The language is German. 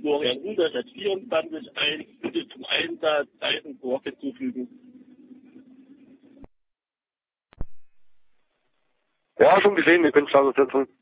Florian Rudolph 24 ein. Bitte zum Einsatz Seitenburg hinzufügen. Ja, schon gesehen, wir können Status setzen.